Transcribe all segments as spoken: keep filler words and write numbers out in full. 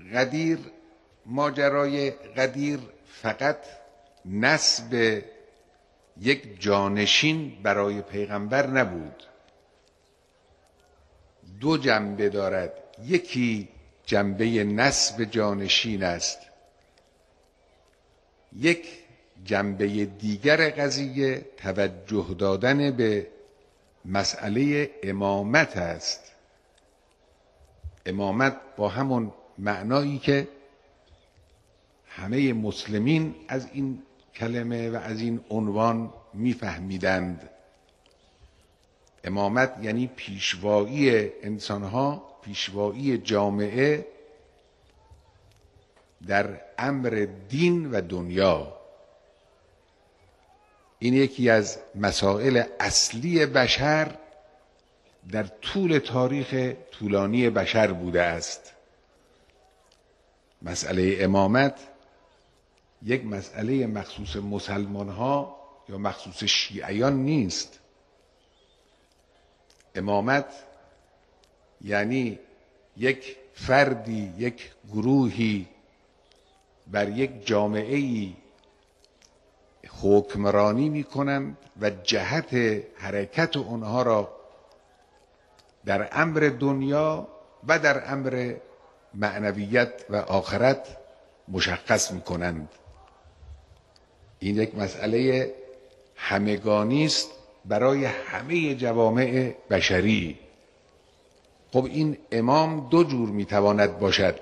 غدیر، ماجرای غدیر فقط نسب یک جانشین برای پیغمبر نبود، دو جنبه دارد. یکی جنبه نسب جانشین است، یک جنبه دیگر قضیه توجه دادن به مسئله امامت است. امامت با همون معنایی که همه مسلمین از این کلمه و از این عنوان میفهمیدند. امامت یعنی پیشوایی انسانها، پیشوایی جامعه در امر دین و دنیا. این یکی از مسائل اصلی بشر در طول تاریخ طولانی بشر بوده است. مسئله امامت یک مسئله مخصوص مسلمان ها یا مخصوص شیعیان نیست. امامت یعنی یک فردی، یک گروهی بر یک جامعه‌ای حکمرانی می‌کنند و جهت حرکت اونها را در امر دنیا و در امر معنویت و آخرت مشخص می‌کنند. این یک مسئله همگانی است برای همه جوامع بشری. خب این امام دو جور میتواند باشد.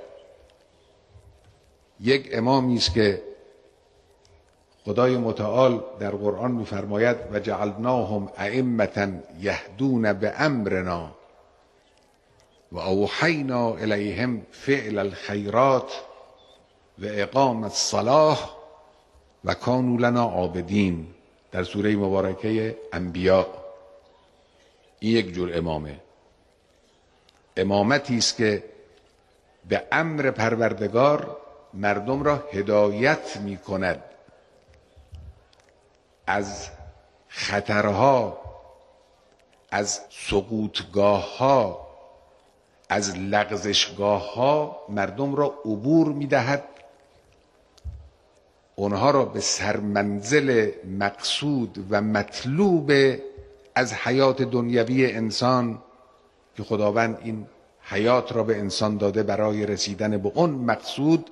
یک امامی است که خدای متعال در قرآن میفرماید و جعلناهم ائمة یهدون بامرنا و اوحینا الیهم فعل الخیرات و اقام الصلاة و کانوا لنا عابدین، در سوره مبارکه انبیاء. این یک جور امامه. امامتی است که به امر پروردگار مردم را هدایت می کند، از خطرها، از سقوطگاه ها، از لغزشگاه ها مردم را عبور می دهد، اونها را به سرمنزل مقصود و مطلوب از حیات دنیوی انسان که خداوند این حیات را به انسان داده برای رسیدن به اون مقصود،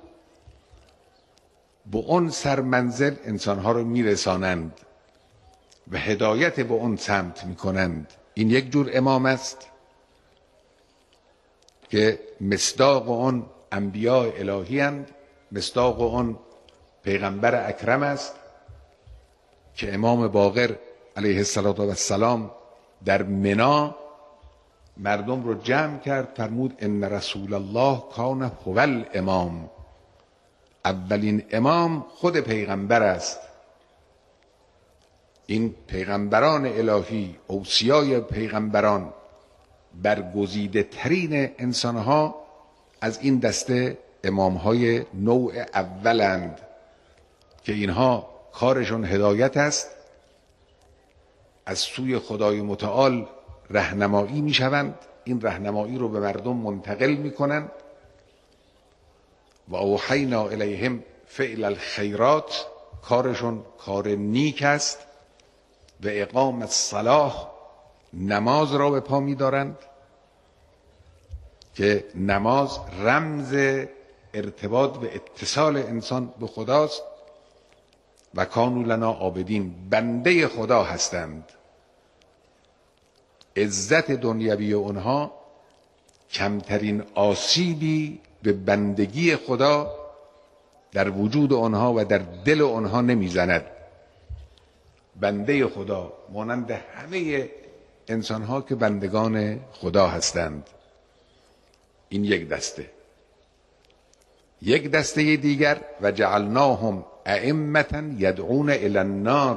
به اون سرمنزل انسانها را میرسانند و هدایت به اون سمت میکنند. این یک جور امام است که مصداق اون انبیاء الهی اند، مصداق اون پیغمبر اکرم است که امام باقر علیه السلام در منی مردم رو جمع کرد، فرمود ان رسول الله کان هو الامام. اولین امام خود پیغمبر است. این پیغمبران الهی، اوصیای پیغمبران، برگزیده ترین انسانها از این دسته امامهای نوع اولند که اینها کارشون هدایت است، از سوی خدای متعال راهنمایی میشوند، این راهنمایی رو به مردم منتقل میکنند. و اوحینا الیهم فعل الخیرات، کارشون کار نیک است. و اقام الصلاة، نماز را به پا میدارند که نماز رمز ارتباط و اتصال انسان به خداست. و کانوا لنا عابدین، بنده خدا هستند. عزت دنیوی اونها کمترین آسیبی به بندگی خدا در وجود آنها و در دل آنها نمیزند. بنده خدا مانند همه انسانها که بندگان خدا هستند. این یک دسته. یک دسته دیگر و جعلناهم ائمة یدعون الی النار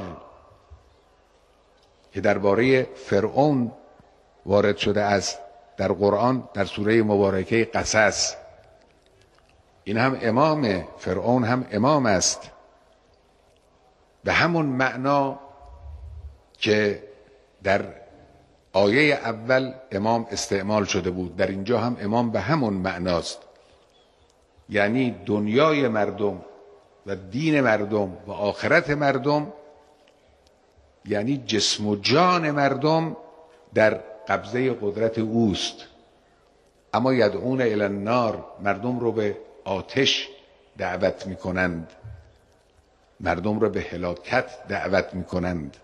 که درباره فرعون وارد شده است در قرآن، در سوره مبارکه قصص. این هم امام، فرعون هم امام است، به همون معنا که در آیه اول امام استعمال شده بود، در اینجا هم امام به همون معناست. یعنی دنیای مردم و دین مردم و آخرت مردم، یعنی جسم و جان مردم در قبضه قدرت اوست. اما یدعون الی النار، مردم رو به آتش دعوت میکنند، مردم رو به هلاکت دعوت میکنند.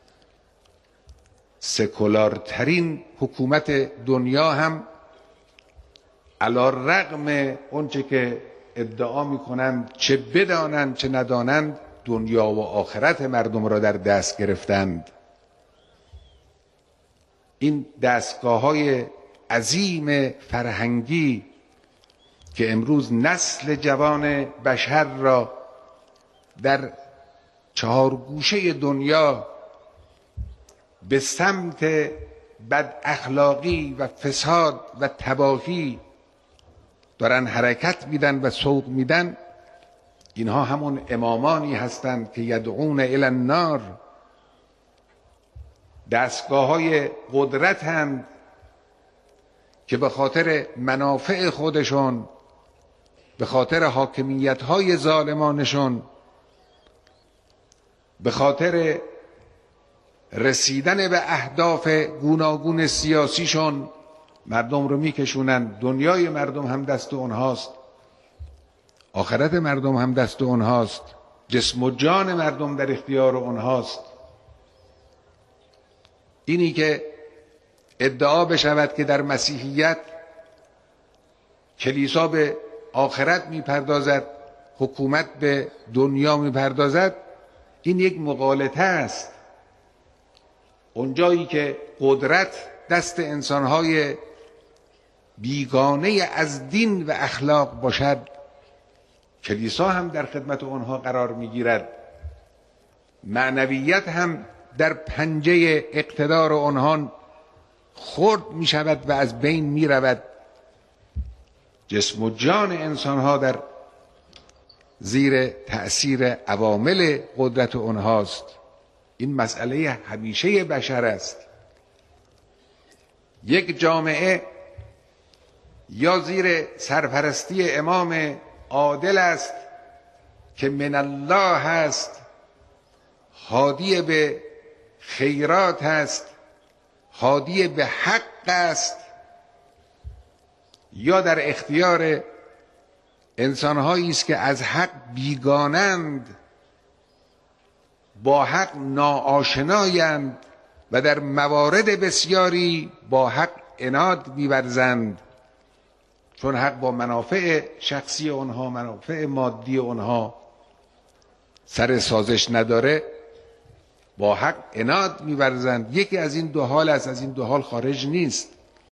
سکولارترین حکومت دنیا هم علی رغم اونچه که ادعا میکنند، چه بدانند چه ندانند، دنیا و آخرت مردم را در دست گرفتند. این دستگاه های عظیم فرهنگی که امروز نسل جوان بشر را در چهار گوشه دنیا به سمت بد اخلاقی و فساد و تباهی دارن حرکت میدن و سوق میدن، اینها همون امامانی هستند که یدعون الی النار، دستگاه های قدرت هستند که به خاطر منافع خودشون، به خاطر حاکمیت های ظالمانشون، به خاطر رسیدن به اهداف گوناگون سیاسیشون مردم رو میکشونن. دنیای مردم هم دست اونهاست، آخرت مردم هم دست اونهاست، جسم و جان مردم در اختیار اونهاست. اینی که ادعا بشود که در مسیحیت کلیسا به آخرت میپردازد، حکومت به دنیا میپردازد، این یک مغالطه است. اونجایی که قدرت دست انسانهای بیگانه از دین و اخلاق باشد، کلیسا هم در خدمت آنها قرار میگیرد، معنویت هم در پنجه اقتدار آنها خرد می شود و از بین می رود. جسم و جان انسانها در زیر تأثیر عوامل قدرت آنهاست. این مسئله همیشه بشر است. یک جامعه یا زیر سرپرستی امام عادل است که من الله هست، هادی به خیرات است، هادی به حق است، یا در اختیار انسانهایی است که از حق بیگانند، با حق ناآشنایند و در موارد بسیاری با حق عناد می‌ورزند، چون حق با منافع شخصی آنها، منافع مادی آنها سر سازش نداره، با حق عناد می‌ورزند. یکی از این دو حال است، از این دو حال خارج نیست.